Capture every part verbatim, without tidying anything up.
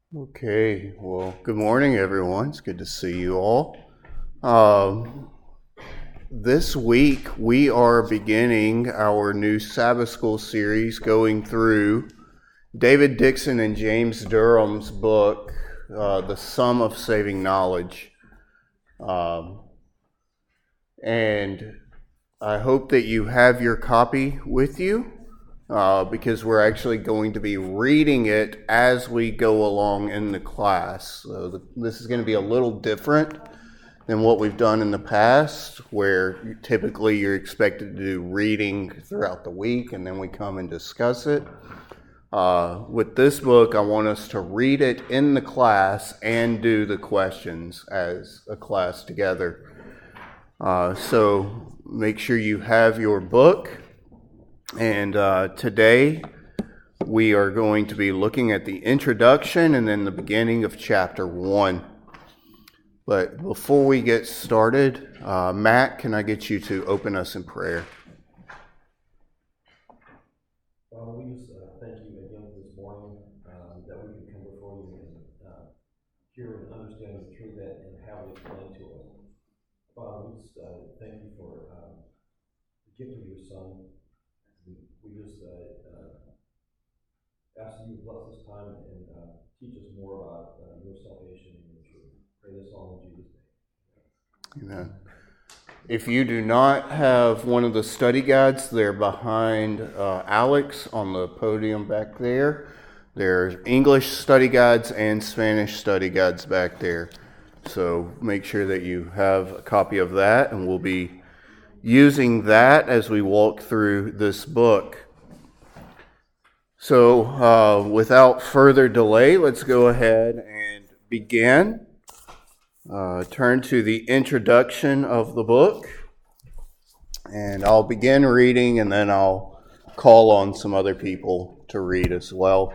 Okay, well, good morning, everyone. It's good to see you all. Um, this week, we are beginning our new Sabbath School series going through David Dixon and James Durham's book, uh, The Sum of Saving Knowledge. Um, and I hope that you have your copy with you. Uh, because we're actually going to be reading it as we go along in the class. So the, this is going to be a little different than what we've done in the past, where typically you're expected to do reading throughout the week and then we come and discuss it. Uh, with this book, I want us to read it in the class and do the questions as a class together. Uh, so make sure you have your book. And uh, today we are going to be looking at the introduction and then the beginning of chapter one. But before we get started, uh, Matt, can I get you to open us in prayer? Father, we just uh, thank you again this morning um, that we can come before you and uh, hear and understand the truth that and have it explained to us. Father, we just uh, thank you for um, the gift of your Son. We just uh, uh, ask you to bless this time and uh, teach us more about uh, your salvation and your truth. Pray this all in Jesus' name. Amen. If you do not have one of the study guides, they're behind uh, Alex on the podium back there. There's English study guides and Spanish study guides back there. So make sure that you have a copy of that, and we'll be using that as we walk through this book. So uh, without further delay, let's go ahead and begin. Uh, turn to the introduction of the book, and I'll begin reading, and then I'll call on some other people to read as well.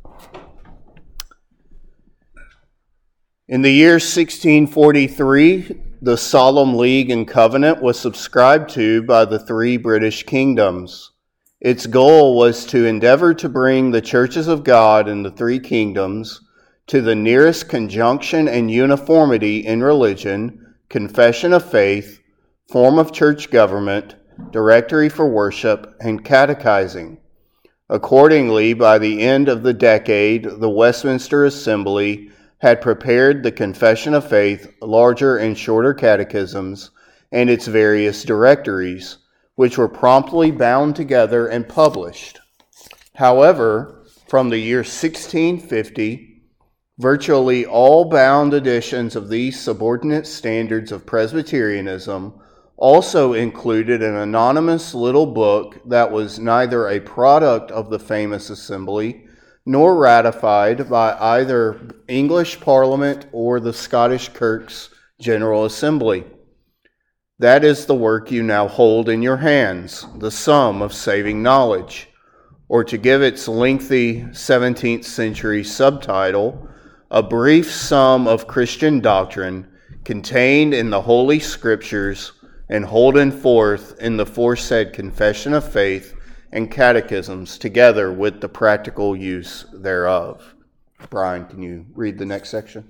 In the year sixteen forty-three, the Solemn League and Covenant was subscribed to by the three British kingdoms. Its goal was to endeavor to bring the churches of God in the three kingdoms to the nearest conjunction and uniformity in religion, confession of faith, form of church government, directory for worship, and catechizing. Accordingly, by the end of the decade, the Westminster Assembly had prepared the Confession of Faith, larger and shorter catechisms, and its various directories, which were promptly bound together and published. However, from the year sixteen fifty, virtually all bound editions of these subordinate standards of Presbyterianism also included an anonymous little book that was neither a product of the famous assembly nor ratified by either English Parliament or the Scottish Kirk's General Assembly. That is the work you now hold in your hands, the Sum of Saving Knowledge, or to give its lengthy seventeenth century subtitle, A Brief Sum of Christian Doctrine contained in the Holy Scriptures and holden forth in the foresaid Confession of Faith and catechisms, together with the practical use thereof. Brian, can you read the next section?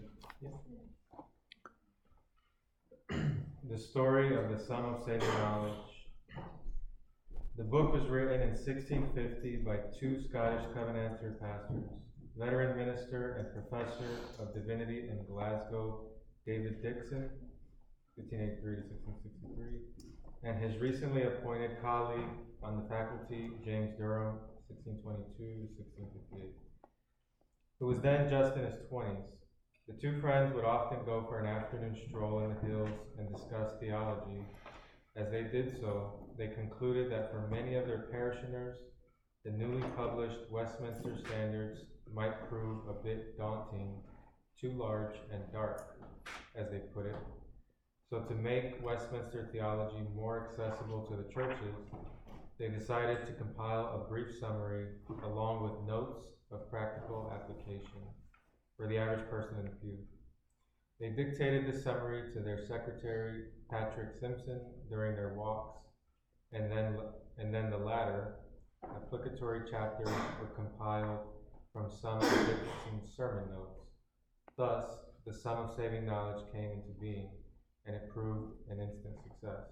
The story of the Sum of Saving Knowledge. The book was written in sixteen fifty by two Scottish Covenanter pastors, veteran minister and professor of divinity in Glasgow, David Dixon, fifteen eighty-three to sixteen sixty-three, and his recently appointed colleague on the faculty, James Durham, sixteen twenty-two to sixteen fifty-eight, who was then just in his twenties. The two friends would often go for an afternoon stroll in the hills and discuss theology. As they did so, they concluded that for many of their parishioners, the newly published Westminster Standards might prove a bit daunting, too large and dark, as they put it. So to make Westminster theology more accessible to the churches, they decided to compile a brief summary along with notes of practical application for the average person in the pew. They dictated the summary to their secretary, Patrick Simpson, during their walks, and then and then the latter, applicatory chapters, were compiled from some of Dixon's sermon notes Thus, the sum of saving knowledge came into being, and it proved an instant success.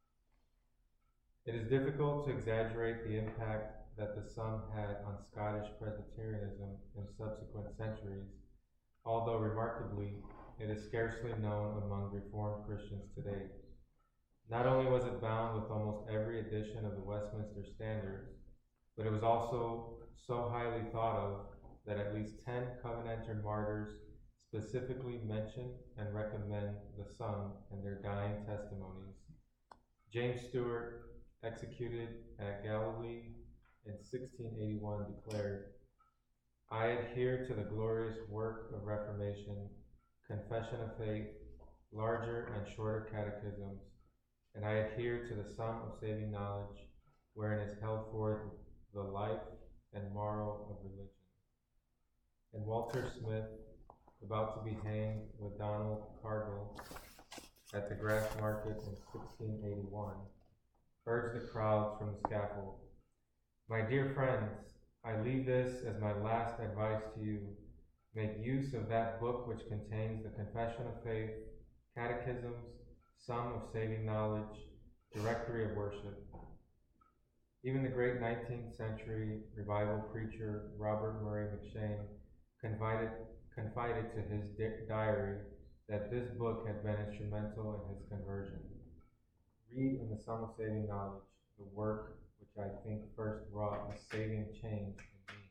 It is difficult to exaggerate the impact that the sum had on Scottish Presbyterianism in subsequent centuries, although remarkably, it is scarcely known among Reformed Christians today. Not only was it bound with almost every edition of the Westminster Standards, but it was also so highly thought of that at least ten Covenanter martyrs specifically mention and recommend the sum in their dying testimonies. James Stewart, executed at Galilee in sixteen eighty-one, declared, "I adhere to the glorious work of Reformation, confession of faith, larger and shorter catechisms, and I adhere to the sum of saving knowledge, wherein is held forth the life and moral of religion." And Walter Smith, about to be hanged with Donald Cargill at the Grassmarket in sixteen eighty-one, urged the crowds from the scaffold, "My dear friends, I leave this as my last advice to you. Make use of that book which contains the confession of faith, catechisms, sum of saving knowledge, directory of worship." Even the great nineteenth century revival preacher Robert Murray McCheyne confided, confided to his di- diary that this book had been instrumental in his conversion. Read in the Sum of Saving Knowledge the work which I think first wrought a saving change in me.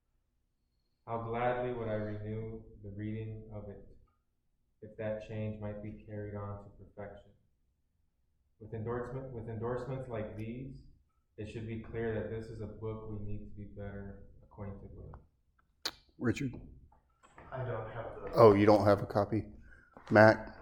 How gladly would I renew the reading of it, if that change might be carried on to perfection. With endorsement, with endorsements like these, it should be clear that this is a book we need to be better acquainted with. Richard? I don't have the. Oh, you don't have a copy? Matt?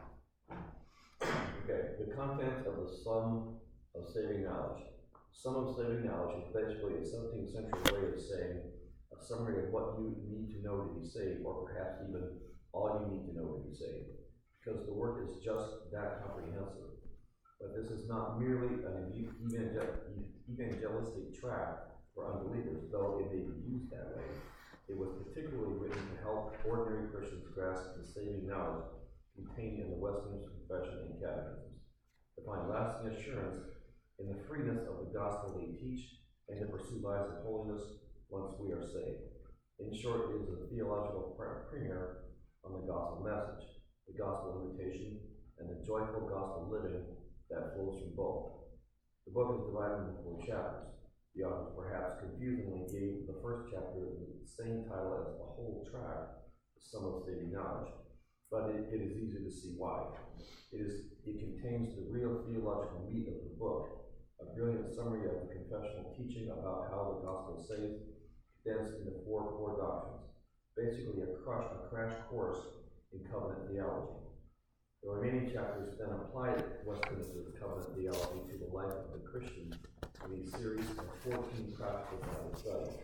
Okay, the content of the Sum of Saving Knowledge. Sum of Saving Knowledge is basically a seventeenth century way of saying a summary of what you need to know to be saved, or perhaps even all you need to know to be saved, because the work is just that comprehensive. But this is not merely an evangel- evangelistic tract for unbelievers, though it may be used that way. It was particularly written to help ordinary Christians grasp the saving knowledge contained in the Westminster Confession and Catechisms, to find lasting assurance in the freeness of the gospel they teach, and to pursue lives of holiness once we are saved. In short, it is a theological primer on the gospel message, the gospel invitation, and the joyful gospel living that flows from both. The book is divided into four chapters. The authors perhaps confusingly gave the first chapter the same title as the whole tract, The Sum of Saving Knowledge, but it, it is easy to see why. It is it contains the real theological meat of the book, a brilliant summary of the confessional teaching about how the gospel saves, condensed into four core doctrines, basically a, crush, a crash course in covenant theology. The remaining chapters then apply Westminster's covenant theology to the life of the Christian in a series of fourteen practical Bible studies.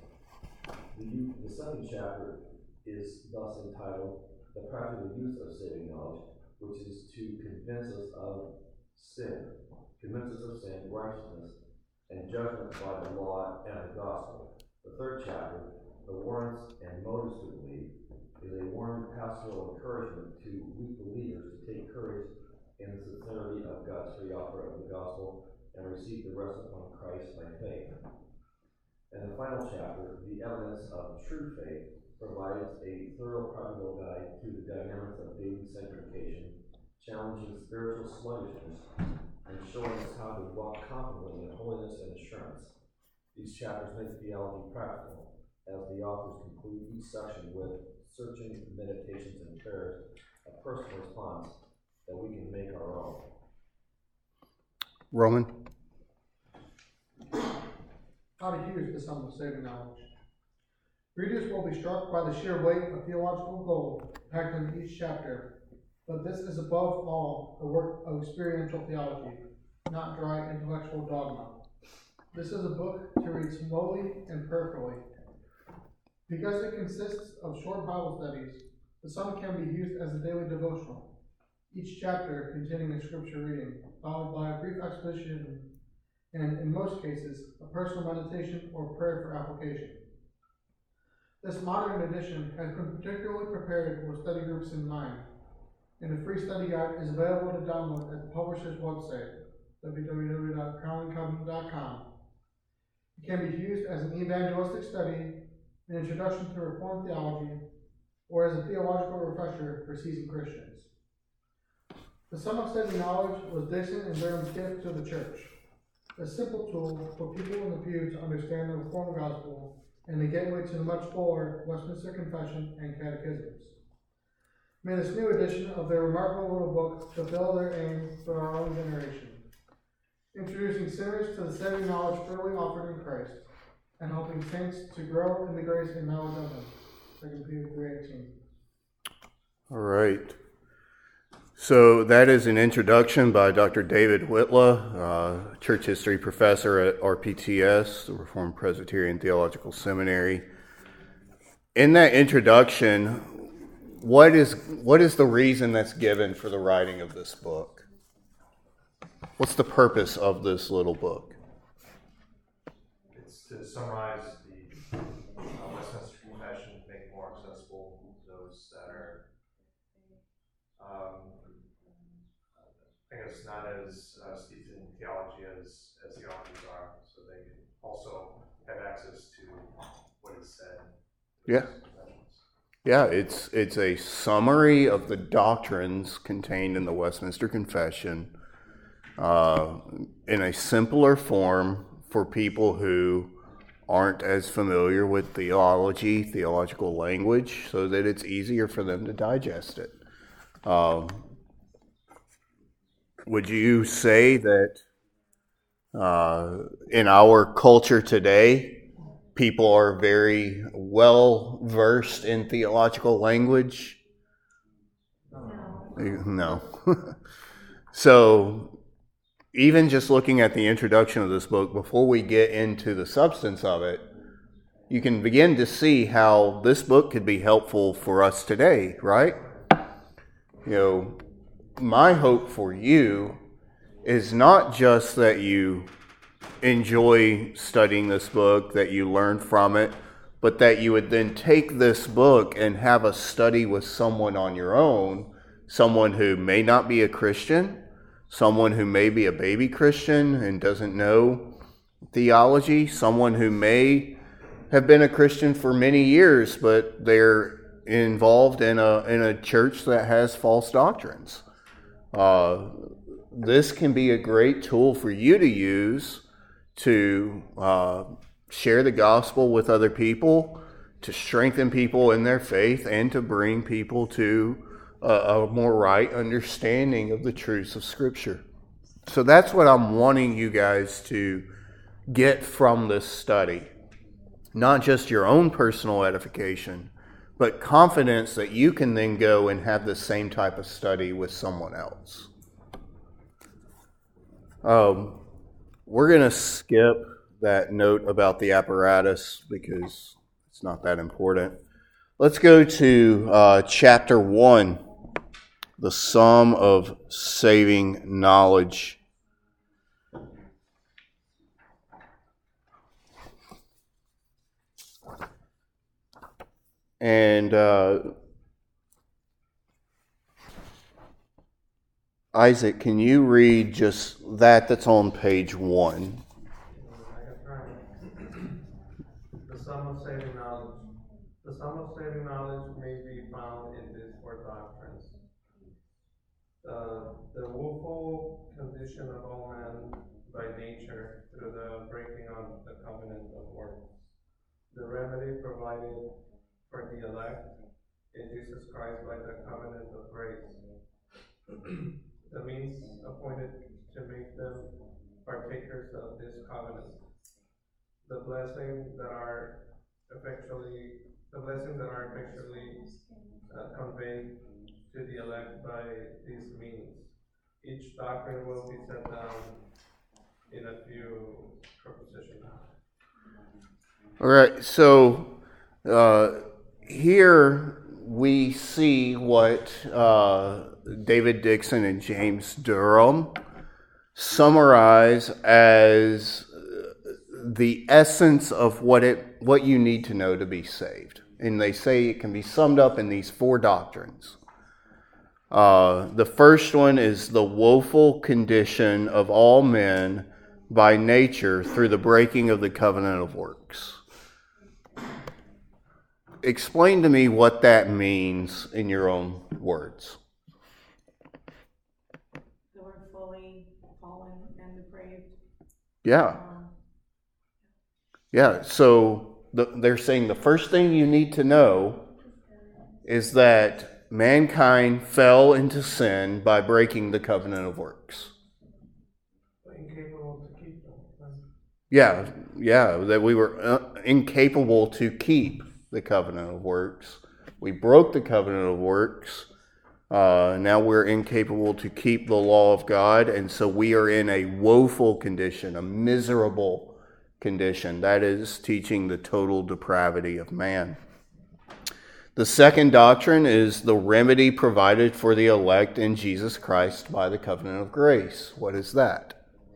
The, the second chapter is thus entitled The Practical Use of Saving Knowledge, which is to convince us of sin, convince us of sin, righteousness, and judgment by the law and the gospel. The third chapter, The Warrants and Motives to Believe, is a warm pastoral encouragement to weak believers to take courage in the sincerity of God's free offer of the gospel and receive the rest upon Christ by faith. And the final chapter, The Evidence of True Faith, provides a thorough practical guide to the dynamics of daily sanctification, challenging spiritual sluggishness, and showing us how to walk confidently in holiness and assurance. These chapters make theology practical, as the authors conclude each section with searching meditations and prayers, a personal response that we can make our own. Roman? How to use the Sum of Saving Knowledge. Readers will be struck by the sheer weight of theological gold packed into each chapter, but this is above all a work of experiential theology, not dry intellectual dogma. This is a book to read slowly and prayerfully. Because it consists of short Bible studies, the sum can be used as a daily devotional, each chapter containing a scripture reading, followed by a brief exposition, and in most cases, a personal meditation or prayer for application. This modern edition has been particularly prepared with study groups in mind, and a free study guide is available to download at the publisher's website, w w w dot crown covenant dot com. It can be used as an evangelistic study, an introduction to Reformed theology, or as a theological refresher for seasoned Christians. The Sum of Saving Knowledge was Dixon and Durham's gift to the church, a simple tool for people in the pew to understand the Reformed gospel and the gateway to the much fuller Westminster Confession and Catechisms. May this new edition of their remarkable little book fulfill their aim for our own generation, introducing sinners to the saving knowledge freely offered in Christ, and helping saints to grow in the grace and knowledge of Him. Second Peter three eighteen. All right. So that is an introduction by Doctor David Whitla, uh, church history professor at R P T S, the Reformed Presbyterian Theological Seminary. In that introduction, what is what is the reason that's given for the writing of this book? What's the purpose of this little book? It's to summarize the uh, Westminster Confession, make it more accessible to those that are, um, I guess, not as uh, steeped in theology as, as the authors are, so they can also have access to what is said. Yeah. Yeah, it's it's a summary of the doctrines contained in the Westminster Confession uh, in a simpler form for people who aren't as familiar with theology, theological language, so that it's easier for them to digest it. Um, would you say that uh, in our culture today, people are very well versed in theological language? No. No. So, even just looking at the introduction of this book, before we get into the substance of it, you can begin to see how this book could be helpful for us today, right? You know, my hope for you is not just that you enjoy studying this book, that you learn from it, but that you would then take this book and have a study with someone on your own, someone who may not be a Christian, someone who may be a baby Christian and doesn't know theology, someone who may have been a Christian for many years, but they're involved in a in a church that has false doctrines. Uh, this can be a great tool for you to use to uh, share the gospel with other people, to strengthen people in their faith, and to bring people to a, a more right understanding of the truths of Scripture. So that's what I'm wanting you guys to get from this study. Not just your own personal edification, but confidence that you can then go and have the same type of study with someone else. Um, we're going to skip that note about the apparatus because it's not that important. Let's go to uh, chapter one, the Sum of Saving Knowledge. And uh, Isaac, can you read just that that's on page one? The sum of saving knowledge. The sum of saving knowledge may be found in these four doctrines. Uh, the woeful condition of all men by nature through the breaking of the covenant of works. The remedy provided for the elect in Jesus Christ by the covenant of grace. The means appointed to make them partakers of this covenant. The blessings that are effectually, the blessings that are effectually uh, conveyed to the elect by these means. Each doctrine will be set down in a few propositions. All right, so uh, here we see what uh, David Dixon and James Durham summarize as the essence of what it what you need to know to be saved. and they say it can be summed up in these four doctrines. Uh, the first one is the woeful condition of all men by nature through the breaking of the covenant of works. Explain to me what that means in your own words. They were fully fallen and depraved. Yeah. Um, Yeah, so the, they're saying the first thing you need to know is that mankind fell into sin by breaking the covenant of works. Incapable to keep them. Yeah, yeah, that we were uh, incapable to keep the covenant of works. We broke the covenant of works. Uh, now we're incapable to keep the law of God, and so we are in a woeful condition, a miserable condition. That is teaching the total depravity of man. The second doctrine is the remedy provided for the elect in Jesus Christ by the covenant of grace. What is that?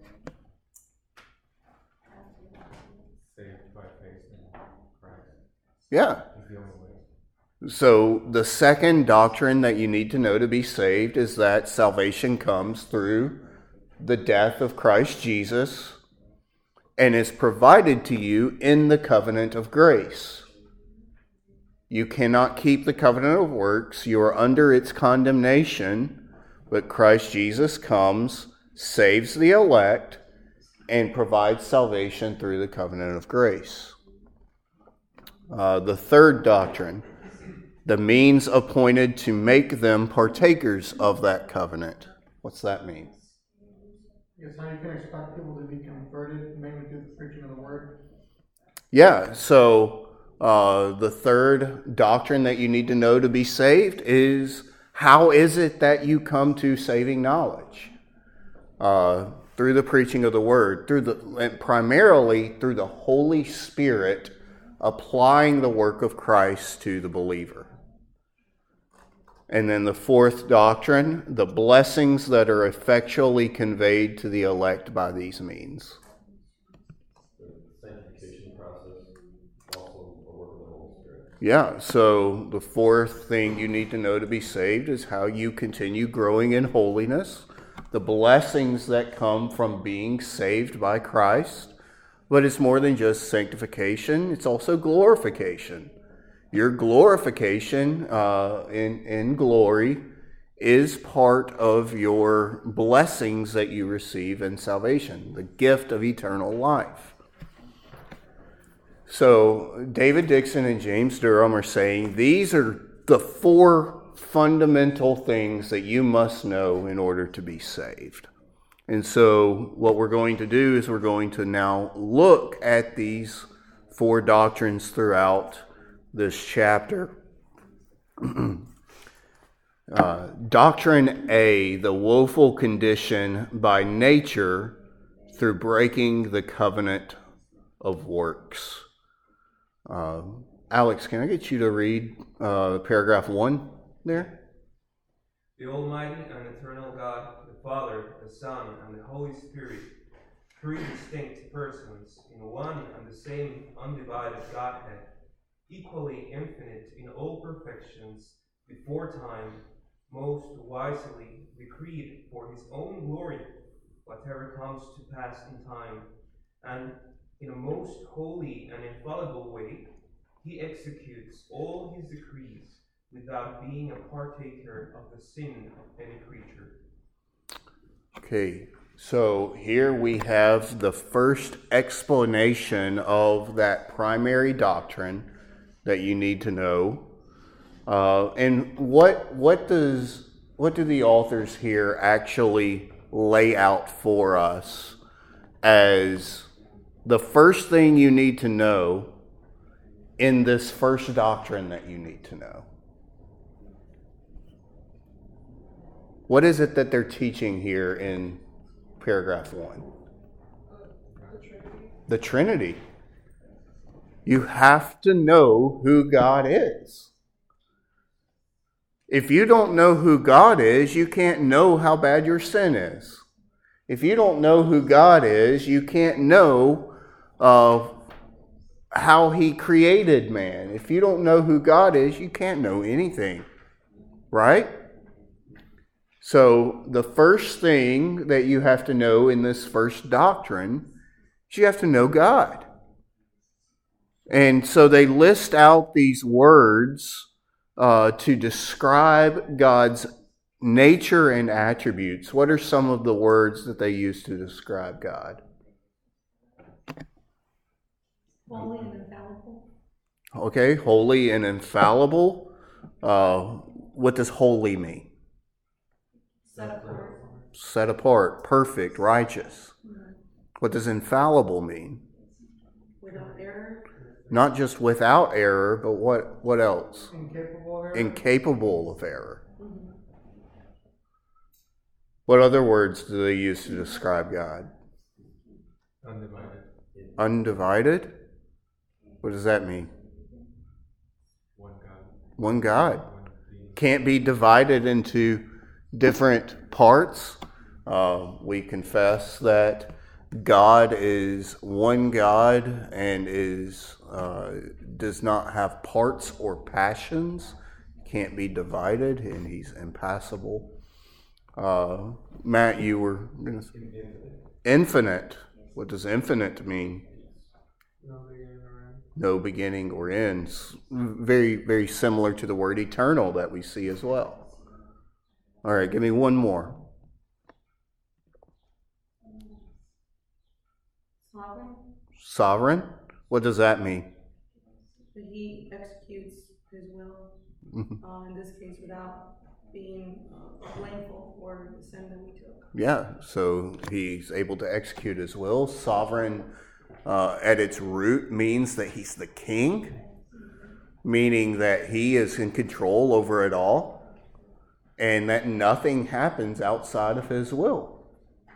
Saved by faith in Christ. Yeah. Is the only way. So the second doctrine that you need to know to be saved is that salvation comes through the death of Christ Jesus and is provided to you in the covenant of grace. You cannot keep the covenant of works. You are under its condemnation, but Christ Jesus comes, saves the elect, and provides salvation through the covenant of grace. Uh, the third doctrine, the means appointed to make them partakers of that covenant. What's that mean? Yes, how you can expect people to be converted mainly through the preaching of the word. Yeah, so uh, the third doctrine that you need to know to be saved is how is it that you come to saving knowledge? Uh, through the preaching of the word, through the and primarily through the Holy Spirit applying the work of Christ to the believer. And then the fourth doctrine, the blessings that are effectually conveyed to the elect by these means. The sanctification process, also a work of the Holy Spirit. Yeah, so the fourth thing you need to know to be saved is how you continue growing in holiness, the blessings that come from being saved by Christ. But it's more than just sanctification, it's also glorification. Your glorification uh, in, in glory is part of your blessings that you receive in salvation, the gift of eternal life. So David Dixon and James Durham are saying these are the four fundamental things that you must know in order to be saved. And so what we're going to do is we're going to now look at these four doctrines throughout this chapter. uh, Doctrine A, the woeful condition by nature through breaking the covenant of works. Uh, Alex, can I get you to read uh, paragraph one there? The Almighty and Eternal God, the Father, the Son, and the Holy Spirit, three distinct persons in one and the same undivided Godhead, equally infinite in all perfections, before time, most wisely decreed for his own glory whatever comes to pass in time, and in a most holy and infallible way, he executes all his decrees without being a partaker of the sin of any creature. Okay, so here we have the first explanation of that primary doctrine that you need to know. Uh, and what what does what do the authors here actually lay out for us as the first thing you need to know in this first doctrine that you need to know? What is it that they're teaching here in paragraph one? The Trinity. The Trinity. You have to know who God is. If you don't know who God is, you can't know how bad your sin is. If you don't know who God is, you can't know uh, how he created man. If you don't know who God is, you can't know anything, right? So the first thing that you have to know in this first doctrine is you have to know God. And so they list out these words uh, to describe God's nature and attributes. What are some of the words that they use to describe God? Holy and infallible. Okay, holy and infallible. Uh, what does holy mean? Set apart. Set apart, perfect, righteous. What does infallible mean? Without error. Not just without error, but what, what else? Incapable of error. Incapable of error. Mm-hmm. What other words do they use to describe God? Undivided. Undivided? What does that mean? One God. One God. One being. Can't be divided into different parts. Uh, we confess that God is one God and is uh, does not have parts or passions. Can't be divided, and he's impassible. Uh, Matt, you were going to say infinite. What does infinite mean? No beginning or end. No beginning or ends. Very, very similar to the word eternal that we see as well. All right, give me one more. Sovereign. Sovereign? What does that mean? That he executes his will, uh, in this case, without being uh, blameful for the sin that we took. Yeah, so he's able to execute his will. Sovereign uh, at its root means that he's the king, meaning that he is in control over it all, and that nothing happens outside of his will.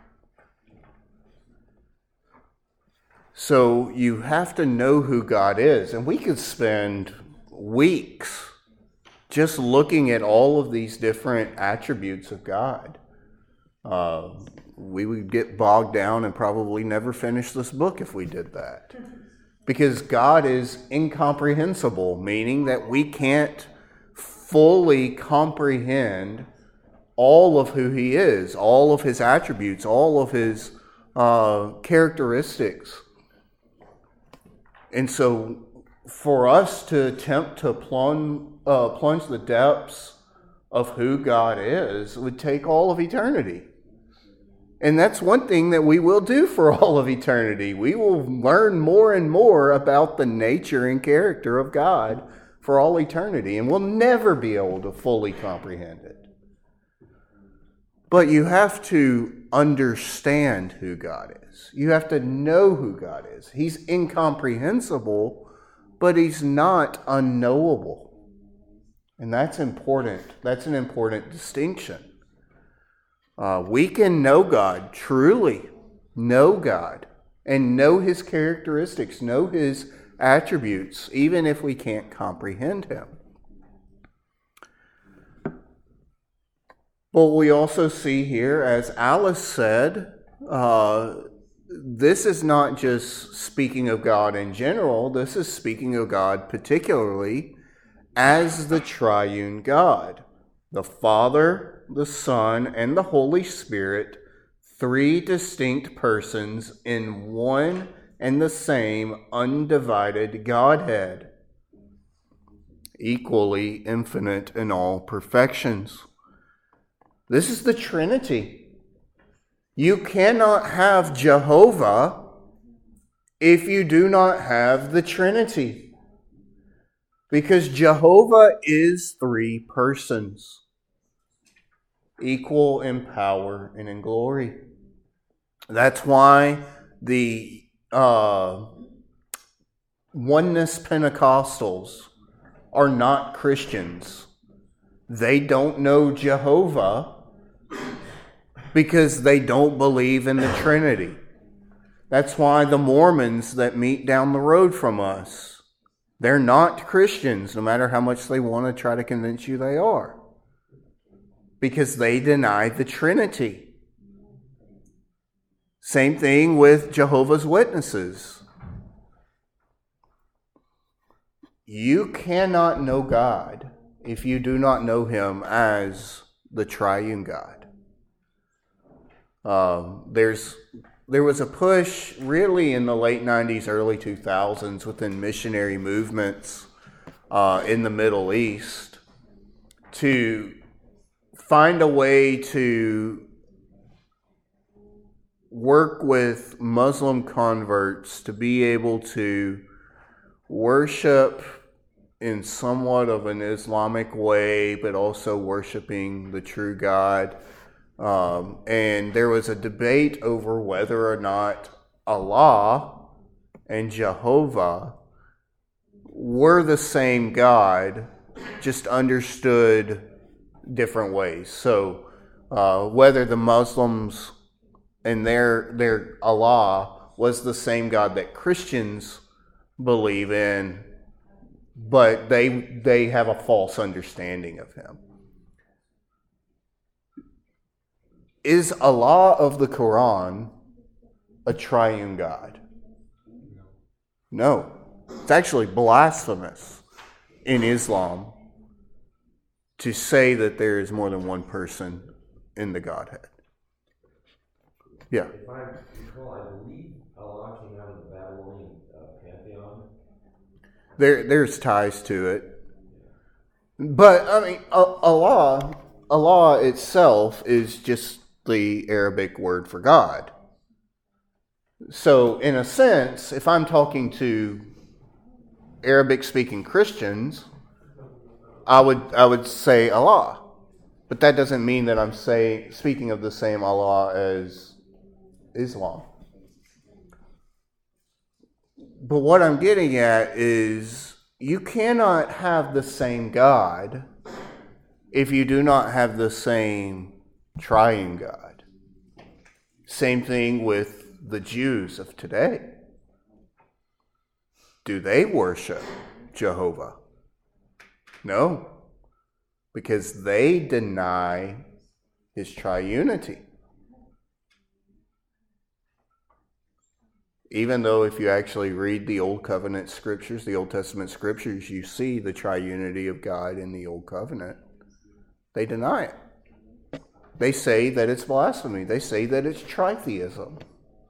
So you have to know who God is, and we could spend weeks just looking at all of these different attributes of God. Uh, we would get bogged down and probably never finish this book if we did that. Because God is incomprehensible, meaning that we can't fully comprehend all of who he is, all of his attributes, all of his uh, characteristics. And so for us to attempt to plunge, uh, plunge the depths of who God is would take all of eternity. And that's one thing that we will do for all of eternity. We will learn more and more about the nature and character of God for all eternity, and we'll never be able to fully comprehend it. But you have to understand who God is. You have to know who God is. He's incomprehensible, but he's not unknowable. And that's important. That's an important distinction. Uh, we can know God, truly know God, and know his characteristics, know his attributes, even if we can't comprehend him. But we also see here, as Alice said, uh, this is not just speaking of God in general, this is speaking of God particularly as the triune God, the Father, the Son, and the Holy Spirit, three distinct persons in one and the same undivided Godhead, equally infinite in all perfections. This is the Trinity. You cannot have Jehovah if you do not have the Trinity, because Jehovah is three persons, equal in power and in glory. That's why the uh, Oneness Pentecostals are not Christians. They don't know Jehovah because they don't believe in the Trinity. That's why the Mormons that meet down the road from us, they're not Christians, no matter how much they want to try to convince you they are, because they deny the Trinity. Same thing with Jehovah's Witnesses. you cannot know God if you do not know him as the triune God. Um, there's there was a push really in the late nineties, early two thousands within missionary movements uh, in the Middle East to find a way to work with Muslim converts to be able to worship in somewhat of an Islamic way, but also worshiping the true God. Um, and there was a debate over whether or not Allah and Jehovah were the same God, just understood different ways. So uh, whether the Muslims and their their Allah was the same God that Christians believe in, but they they have a false understanding of him. Is Allah of the Quran a triune God? No. It's actually blasphemous in Islam to say that there is more than one person in the Godhead. Yeah. If I recall, I believe Allah came out of the Babylonian uh, pantheon. There, there's ties to it. But, I mean, Allah, Allah itself is just the Arabic word for God. So, in a sense, if I'm talking to Arabic-speaking Christians, I would I would say Allah. But that doesn't mean that I'm saying speaking of the same Allah as Islam. But what I'm getting at is you cannot have the same God if you do not have the same triune God. Same thing with the Jews of today. Do they worship Jehovah? No, because they deny his triunity. Even though if you actually read the Old Covenant scriptures, the Old Testament scriptures, you see the triunity of God in the Old Covenant. They deny it. They say that it's blasphemy. They say that it's tritheism.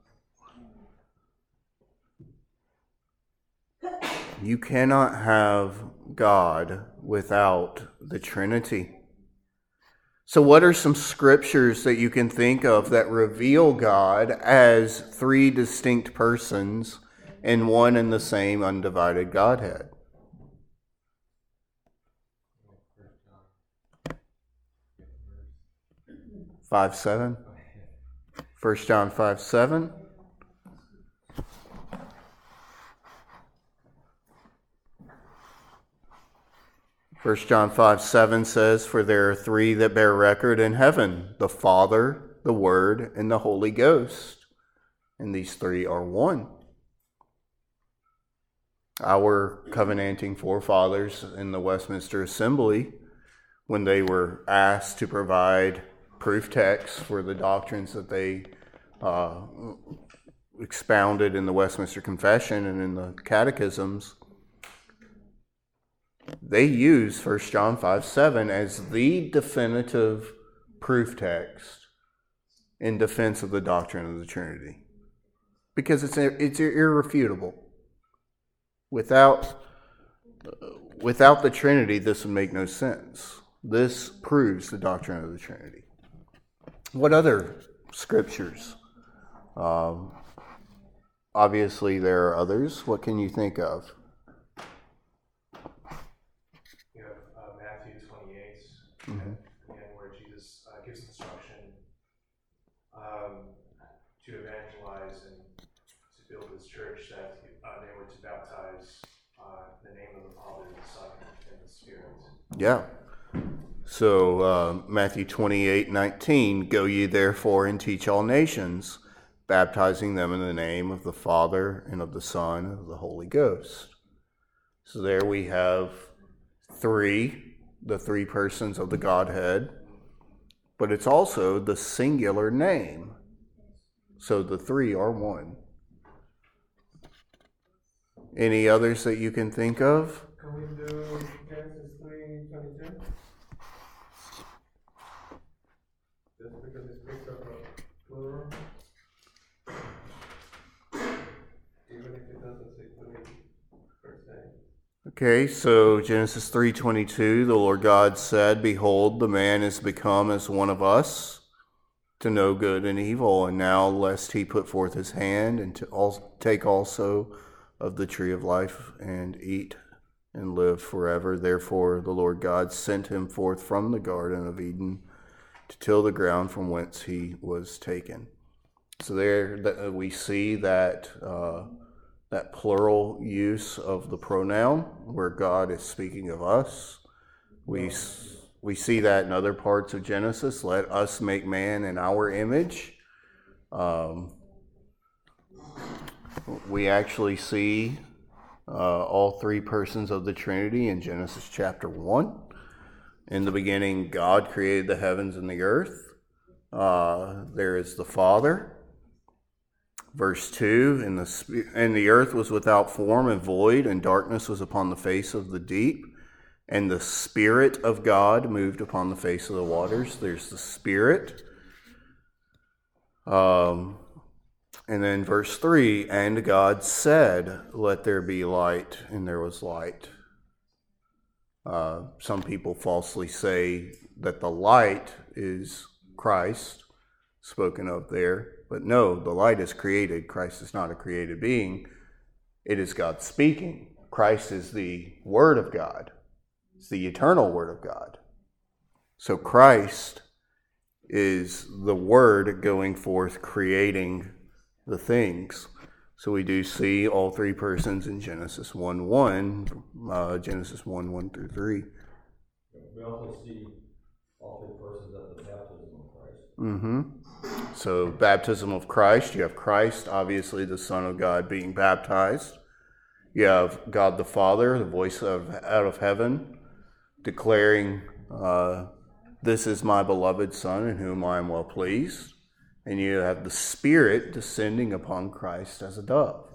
You cannot have God without the Trinity. So what are some scriptures that you can think of that reveal God as three distinct persons in one and the same undivided Godhead? five seven. First John five seven. First John five seven says, "For there are three that bear record in heaven, the Father, the Word, and the Holy Ghost. And these three are one." Our covenanting forefathers in the Westminster Assembly, when they were asked to provide proof texts for the doctrines that they uh, expounded in the Westminster Confession and in the catechisms, they use First John five seven as the definitive proof text in defense of the doctrine of the Trinity. Because it's it's irrefutable. Without, without the Trinity, this would make no sense. This proves the doctrine of the Trinity. What other scriptures? Um, obviously, there are others. What can you think of? You have uh, Matthew twenty-eight, Mm-hmm. again, where Jesus uh, gives instruction um, to evangelize and to build this church, that uh, they were to baptize uh, in the name of the Father, the Son, and the Spirit. Yeah. So uh, Matthew twenty-eight nineteen, "Go ye therefore and teach all nations, baptizing them in the name of the Father and of the Son and of the Holy Ghost." So there we have three, the three persons of the Godhead, but it's also the singular name. So the three are one. Any others that you can think of? can we do Genesis three twenty-two? Just because it speaks of a plural. Even if it doesn't say plural per se. Okay, so Genesis three twenty-two, the Lord God said, "Behold, the man is become as one of us, to know good and evil, and now lest he put forth his hand and to al- take also of the tree of life and eat and live forever. Therefore the Lord God sent him forth from the Garden of Eden to till the ground from whence he was taken." So there that we see that uh, that plural use of the pronoun where God is speaking of us. We we see that in other parts of Genesis. Let us make man in our image. Um, we actually see uh, all three persons of the Trinity in Genesis chapter one. In the beginning, God created the heavens and the earth. Uh, there is the Father. Verse two, and the, and the earth was without form and void, and darkness was upon the face of the deep. And the Spirit of God moved upon the face of the waters. There's the Spirit. Um, and then verse three, and God said, "Let there be light," and there was light. Uh, some people falsely say that the light is Christ, spoken of there. But no, the light is created. Christ is not a created being. It is God speaking. Christ is the Word of God. It's the eternal Word of God. So Christ is the Word going forth, creating the things. So we do see all three persons in Genesis one one, uh, Genesis one one through three. We also see all three persons at the baptism of Christ. Mm-hmm. So baptism of Christ, you have Christ, obviously the Son of God, being baptized. You have God the Father, the voice of out of heaven, declaring, uh, "This is my beloved Son, in whom I am well pleased." And you have the Spirit descending upon Christ as a dove.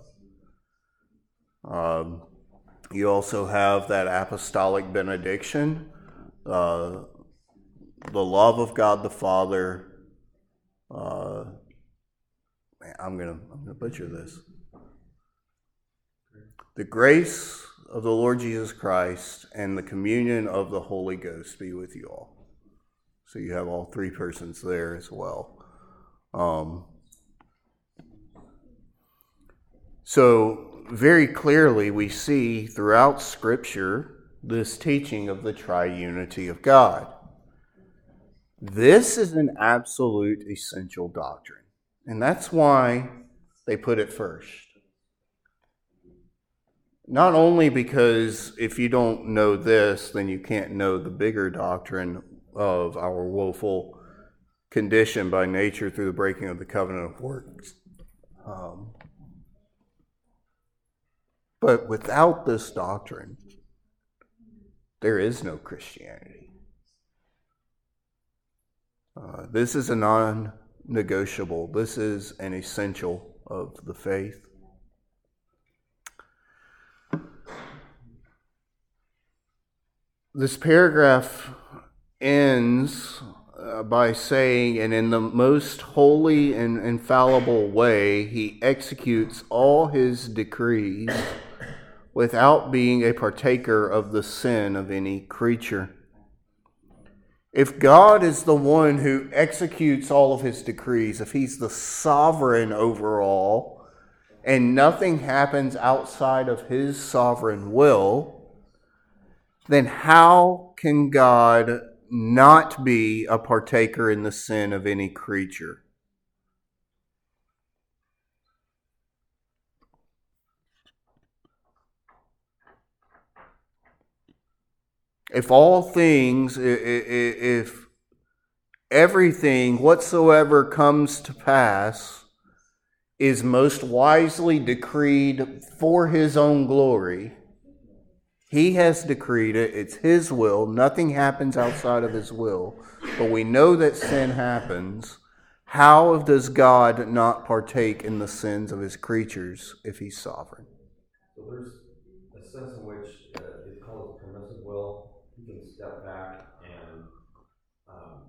Um, you also have that apostolic benediction, uh, the love of God the Father. Uh, man, I'm gonna I'm gonna butcher this. The grace of the Lord Jesus Christ and the communion of the Holy Ghost be with you all. So you have all three persons there as well. Um, so very clearly we see throughout Scripture this teaching of the triunity of God. This is an absolute essential doctrine, and that's why they put it first. Not only because if you don't know this, then you can't know the bigger doctrine of our woeful condition by nature through the breaking of the covenant of works. Um, but without this doctrine, there is no Christianity. Uh, this is a non-negotiable. This is an essential of the faith. This paragraph ends uh, by saying, "And in the most holy and infallible way, he executes all his decrees without being a partaker of the sin of any creature." If God is the one who executes all of his decrees, if he's the sovereign over all, and nothing happens outside of his sovereign will, then how can God not be a partaker in the sin of any creature? If all things, if everything whatsoever comes to pass is most wisely decreed for his own glory, he has decreed it, it's his will, nothing happens outside of his will, but we know that sin happens. How does God not partake in the sins of his creatures if he's sovereign? So there's a sense in which uh, if will, he can step back and, um,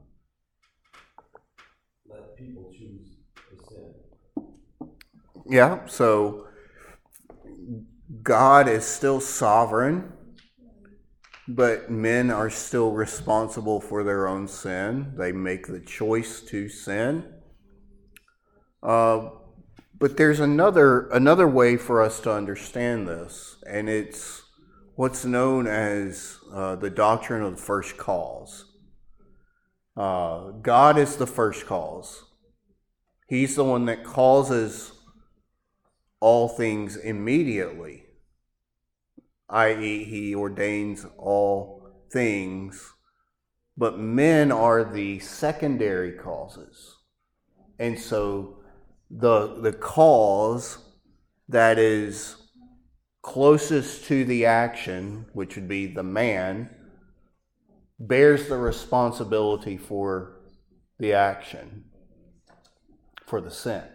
let people choose to sin. Yeah, so God is still sovereign, but men are still responsible for their own sin. They make the choice to sin. Uh, but there's another another way for us to understand this, and it's what's known as uh, the doctrine of the first cause. Uh, God is the first cause. He's the one that causes all things immediately, that is, he ordains all things, but men are the secondary causes. And so the the cause that is closest to the action, which would be the man, bears the responsibility for the action, for the sin.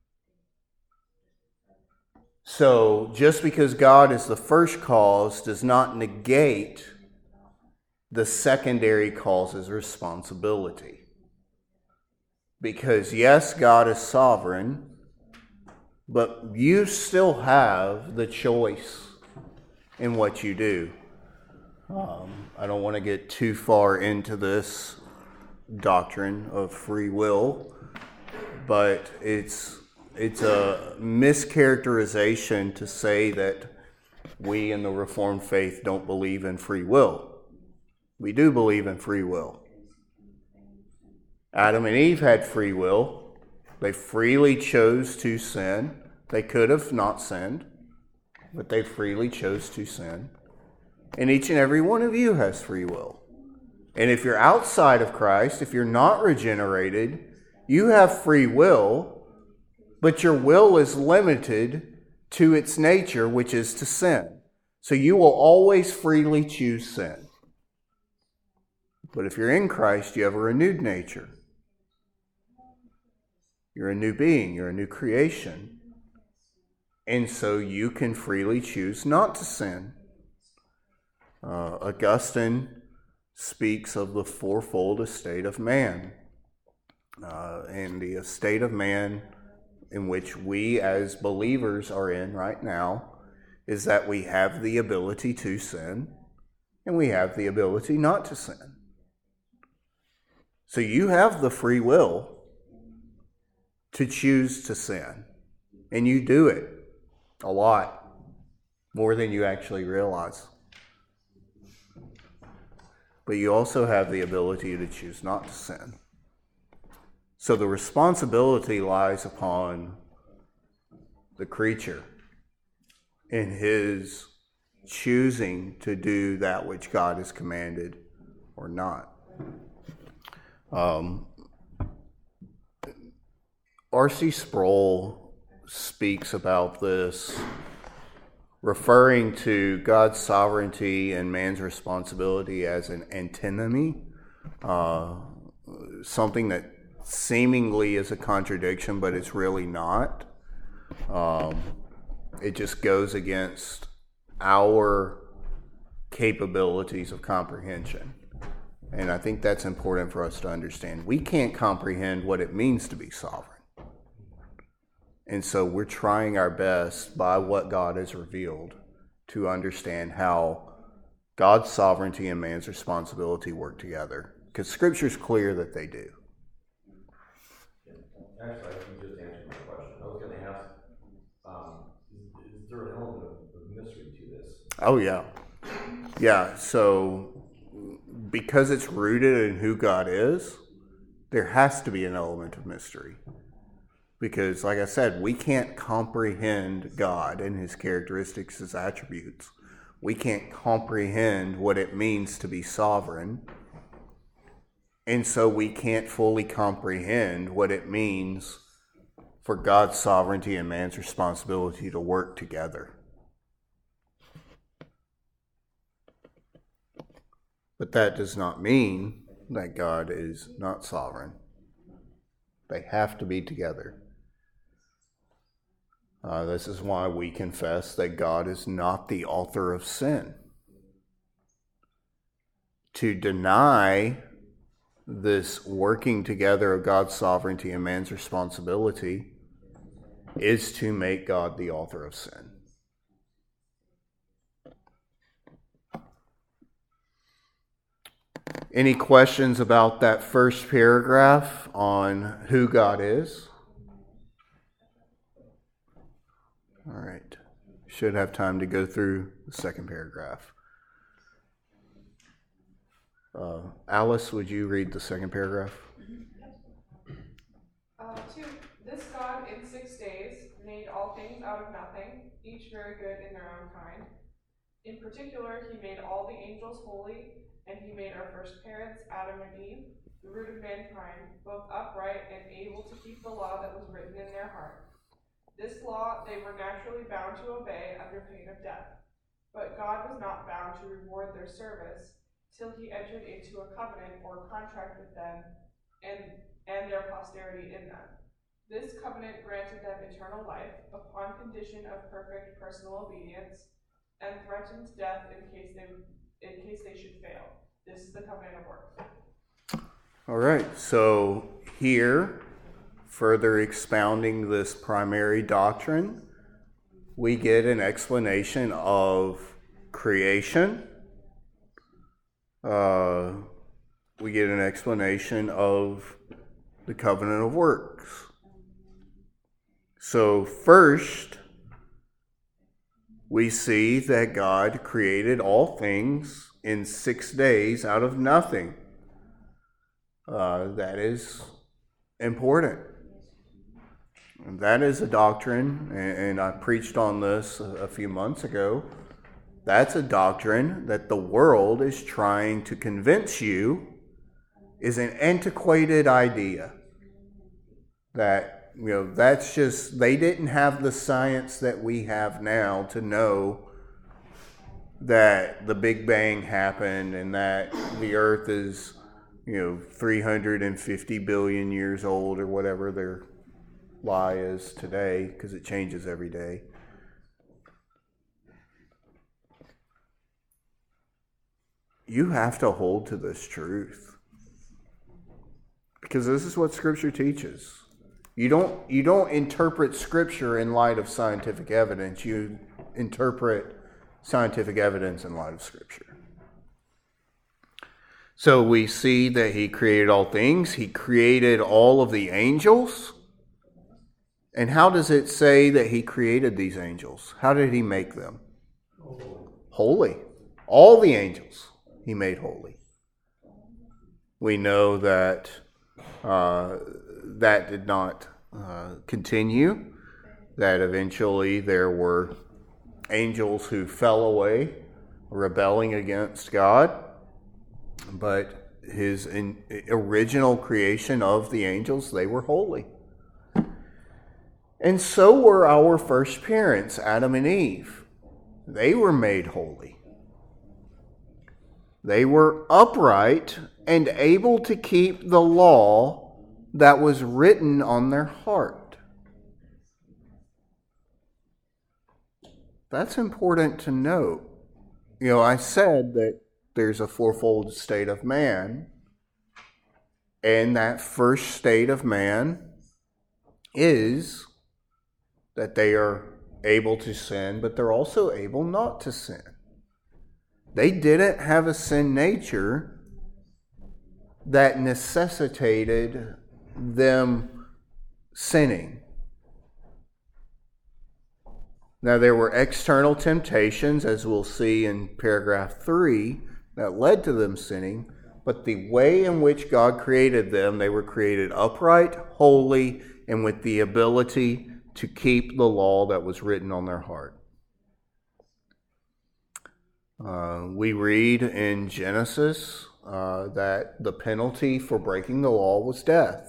So just because God is the first cause does not negate the secondary cause's responsibility. Because yes, God is sovereign, but you still have the choice in what you do. Um, I don't want to get too far into this doctrine of free will, but it's it's a mischaracterization to say that we in the Reformed faith don't believe in free will. We do believe in free will. Adam and Eve had free will. They freely chose to sin. They could have not sinned, but they freely chose to sin. And each and every one of you has free will. And if you're outside of Christ, if you're not regenerated, you have free will, but your will is limited to its nature, which is to sin. So you will always freely choose sin. But if you're in Christ, you have a renewed nature. You're a new being. You're a new creation. And so you can freely choose not to sin. Uh, Augustine speaks of the fourfold estate of man. Uh, and the estate of man in which we as believers are in right now is that we have the ability to sin and we have the ability not to sin. So you have the free will to choose to sin, and you do it a lot, more than you actually realize. But you also have the ability to choose not to sin. So the responsibility lies upon the creature in his choosing to do that which God has commanded or not. Um, R C Sproul speaks about this, referring to God's sovereignty and man's responsibility as an antinomy, uh, something that seemingly is a contradiction, but it's really not. Um, it just goes against our capabilities of comprehension. And I think that's important for us to understand. We can't comprehend what it means to be sovereign. And so we're trying our best by what God has revealed to understand how God's sovereignty and man's responsibility work together. Because Scripture's clear that they do. Actually, you just answered my question. I was going to ask, um, is, is there an element of, of mystery to this? Oh, yeah. Yeah, so because it's rooted in who God is, there has to be an element of mystery. Because, like I said, we can't comprehend God and his characteristics, his attributes. We can't comprehend what it means to be sovereign. And so we can't fully comprehend what it means for God's sovereignty and man's responsibility to work together. But that does not mean that God is not sovereign. They have to be together. Uh, this is why we confess that God is not the author of sin. to deny this working together of God's sovereignty and man's responsibility is to make God the author of sin. Any questions about that first paragraph on who God is? All right. Should have time to go through the second paragraph. Uh, Alice, would you read the second paragraph? Uh, two, this God in six days made all things out of nothing, each very good in their own kind. In particular, he made all the angels holy, and he made our first parents, Adam and Eve, the root of mankind, both upright and able to keep the law that was written in their heart. This law they were naturally bound to obey under pain of death. But God was not bound to reward their service till he entered into a covenant or contract with them and, and their posterity in them. This covenant granted them eternal life upon condition of perfect personal obedience and threatens death in case they in case they should fail. This is the covenant of works. All right, so here, further expounding this primary doctrine, we get an explanation of creation. Uh, we get an explanation of the covenant of works. So first, we see that God created all things in six days out of nothing. Uh, that is important. And that is a doctrine, and, and I preached on this a, a few months ago. That's a doctrine that the world is trying to convince you is an antiquated idea. That You know, that's just, they didn't have the science that we have now to know that the Big Bang happened and that the Earth is, you know, three hundred fifty billion years old or whatever their lie is today, because it changes every day. You have to hold to this truth, because this is what Scripture teaches. You don't you don't interpret Scripture in light of scientific evidence. You interpret scientific evidence in light of Scripture. So we see that he created all things. He created all of the angels. And how does it say that he created these angels? How did he make them? Holy. All the angels he made holy. We know that uh, that did not uh, continue, that eventually there were angels who fell away, rebelling against God, but his in, original creation of the angels, they were holy. And so were our first parents, Adam and Eve. They were made holy. They were upright and able to keep the law that was written on their heart. That's important to note. You know, I said that there's a fourfold state of man, and that first state of man is that they are able to sin, but they're also able not to sin. They didn't have a sin nature that necessitated them sinning. Now, there were external temptations, as we'll see in paragraph three, that led to them sinning, but the way in which God created them, they were created upright, holy, and with the ability to keep the law that was written on their heart. Uh, we read in Genesis uh, that the penalty for breaking the law was death.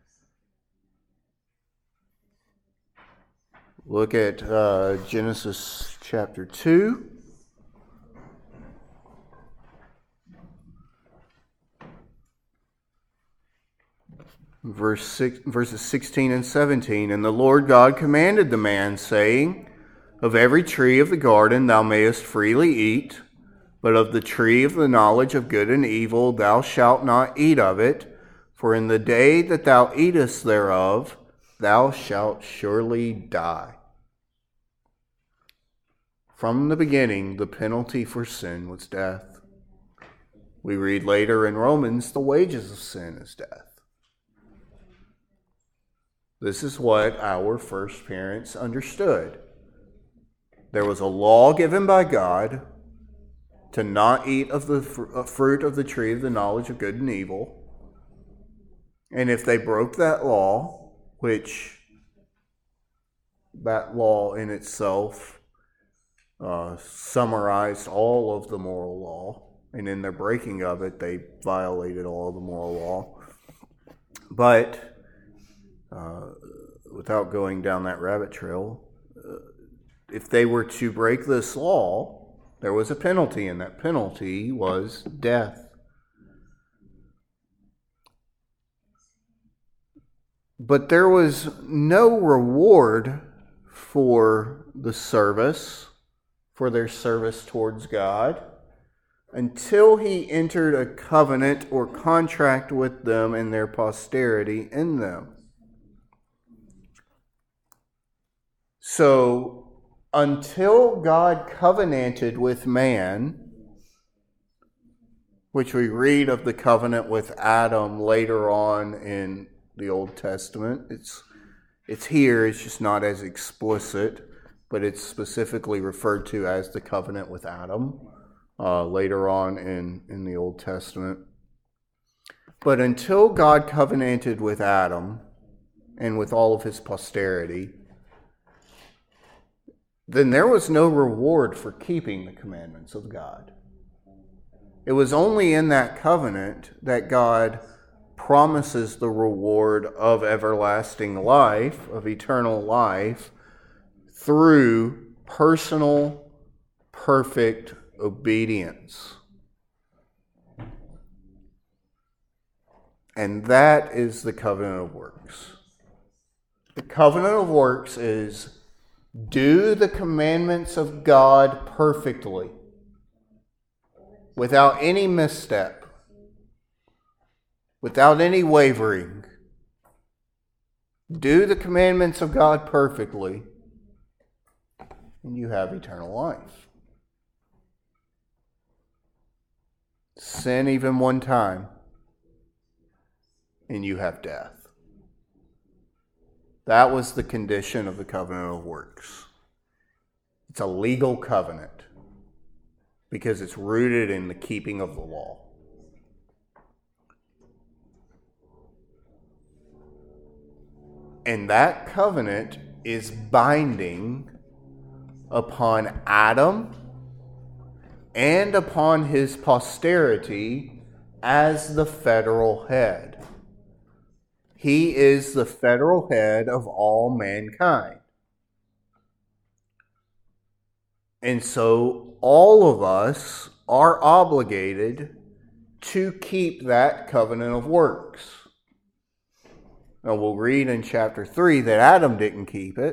Look at uh, Genesis chapter two. Verse six, verses sixteen and seventeen. And the Lord God commanded the man, saying, of every tree of the garden thou mayest freely eat, But of the tree of the knowledge of good and evil thou shalt not eat of it, for in the day that thou eatest thereof, thou shalt surely die. From the beginning, the penalty for sin was death. We read later in Romans, the wages of sin is death. This is what our first parents understood. There was a law given by God to not eat of the fr- fruit of the tree of the knowledge of good and evil. And if they broke that law, which that law in itself uh, summarized all of the moral law, and in their breaking of it, they violated all of the moral law. But uh, without going down that rabbit trail, uh, if they were to break this law, there was a penalty, and that penalty was death. But there was no reward for the service, for their service towards God, until he entered a covenant or contract with them and their posterity in them. So, until God covenanted with man, which we read of the covenant with Adam later on in the Old Testament, it's it's here, it's just not as explicit, but it's specifically referred to as the covenant with Adam uh, later on in, in the Old Testament. But until God covenanted with Adam and with all of his posterity, then there was no reward for keeping the commandments of God. It was only in that covenant that God promises the reward of everlasting life, of eternal life, through personal, perfect obedience. And that is the covenant of works. The covenant of works is do the commandments of God perfectly, without any misstep, without any wavering. Do the commandments of God perfectly, and you have eternal life. Sin even one time, and you have death. That was the condition of the covenant of works. It's a legal covenant because it's rooted in the keeping of the law. And that covenant is binding upon Adam and upon his posterity as the federal head. He is the federal head of all mankind. And so all of us are obligated to keep that covenant of works. Now we'll read in chapter three that Adam didn't keep it,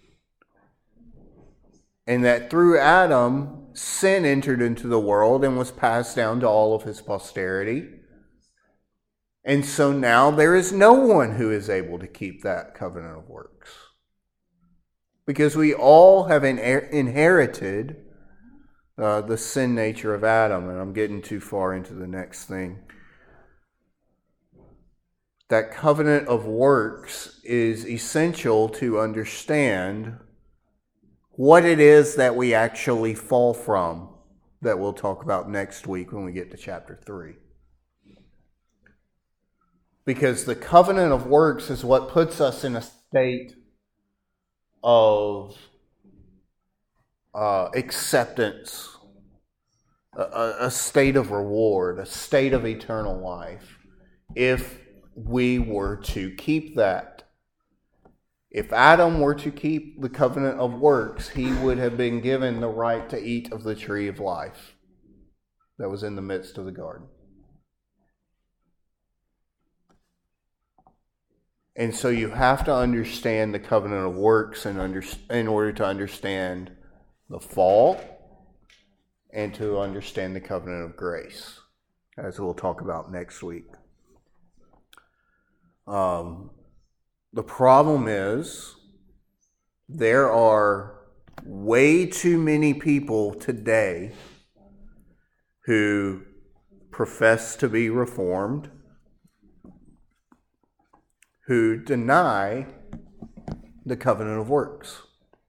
and that through Adam, sin entered into the world and was passed down to all of his posterity. And so now there is no one who is able to keep that covenant of works. Because we all have inherited uh, the sin nature of Adam. And I'm getting too far into the next thing. That covenant of works is essential to understand what it is that we actually fall from, that we'll talk about next week when we get to chapter three. Because the covenant of works is what puts us in a state of uh, acceptance, a, a state of reward, a state of eternal life, if we were to keep that. If Adam were to keep the covenant of works, he would have been given the right to eat of the tree of life that was in the midst of the garden. And so you have to understand the covenant of works in, under, in order to understand the fall and to understand the covenant of grace, as we'll talk about next week. Um, the problem is there are way too many people today who profess to be Reformed, who deny the covenant of works.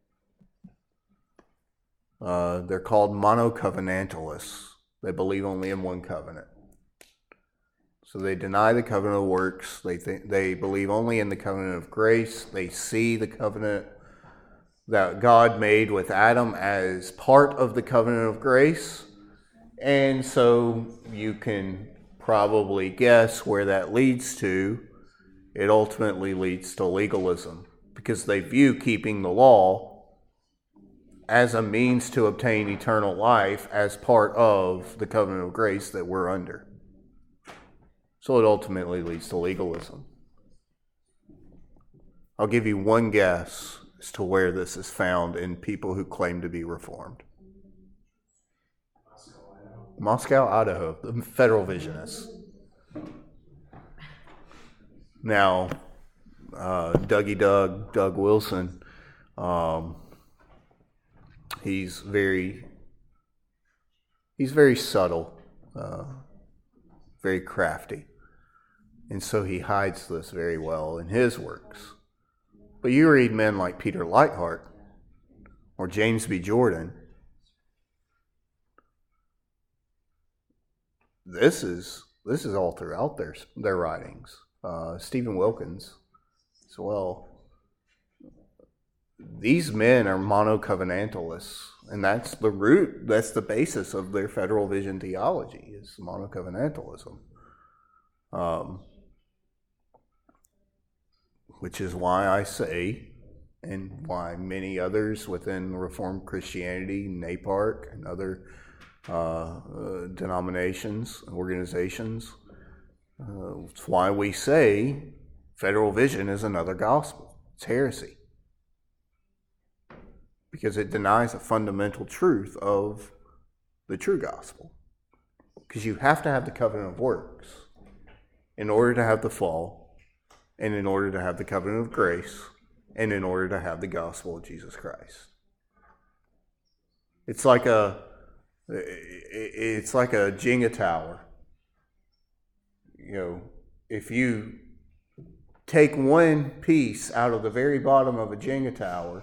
Uh, they're called monocovenantalists. They believe only in one covenant. So they deny the covenant of works. They think they believe only in the covenant of grace. They see the covenant that God made with Adam as part of the covenant of grace. And so you can probably guess where that leads to. It ultimately leads to legalism, because they view keeping the law as a means to obtain eternal life as part of the covenant of grace that we're under. So it ultimately leads to legalism. I'll give you one guess as to where this is found in people who claim to be Reformed. Moscow, Idaho, the Federal Visionists. Now, uh, Dougie Doug, Doug Wilson, um, he's very, he's very subtle, uh, very crafty. And so he hides this very well in his works. But you read men like Peter Leithart or James B. Jordan, this is this is all throughout their their writings. Uh, Stephen Wilkins as well. These men are monocovenantalists, and that's the root, that's the basis of their federal vision theology, is monocovenantalism. Um, which is why I say, and why many others within Reformed Christianity, NAPARC, and other uh, uh, denominations, organizations, uh, it's why we say federal vision is another gospel. It's heresy. Because it denies a fundamental truth of the true gospel. Because you have to have the covenant of works in order to have the fall, and in order to have the covenant of grace, and in order to have the gospel of Jesus Christ. It's like a it's like a Jenga tower. You know, if you take one piece out of the very bottom of a Jenga tower,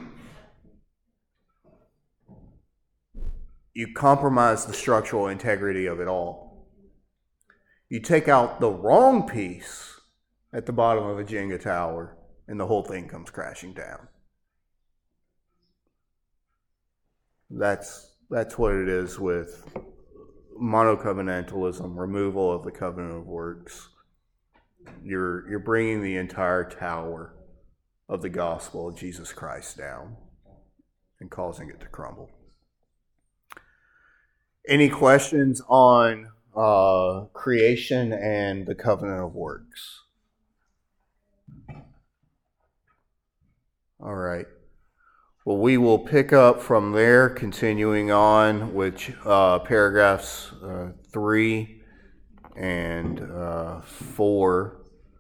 you compromise the structural integrity of it all. You take out the wrong piece at the bottom of a Jenga tower, and the whole thing comes crashing down. That's that's what it is with monocovenantalism, removal of the covenant of works. You're you're bringing the entire tower of the gospel of Jesus Christ down and causing it to crumble. Any questions on uh, creation and the covenant of works? All right. Well, we will pick up from there, continuing on with uh, paragraphs uh, three and uh, four.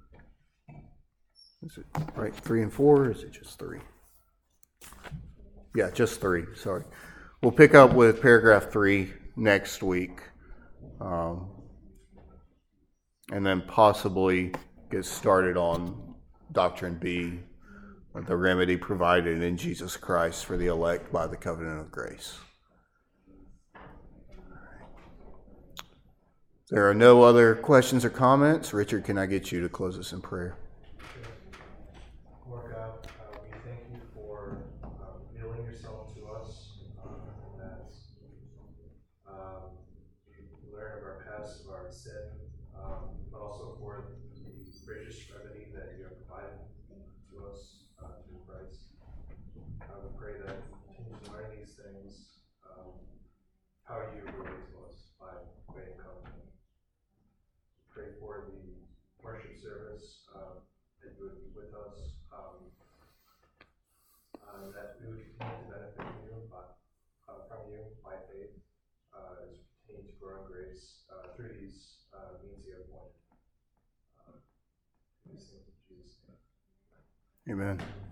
Is it right? Three and four, or is it just three? Yeah, just three. Sorry. We'll pick up with paragraph three next week, um, and then possibly get started on Doctrine B, the remedy provided in Jesus Christ for the elect by the covenant of grace. If there are no other questions or comments, Richard, can I get you to close us in prayer? Lord God, uh, we thank you for uh, revealing yourself to us, um, that um, we learn of our past, of our sin, um, but also for the gracious remedy that you have provided to us uh, through Christ. I would pray that we continue to learn these things, um, how you relate to us by way of covenant. Pray for the worship service, uh, that you would be with us, um, uh, that we would continue to benefit from you, by, uh, from you by faith, uh, as pertaining to growing grace uh, through these uh, means you have appointed. Uh, these things in Jesus' name. Amen.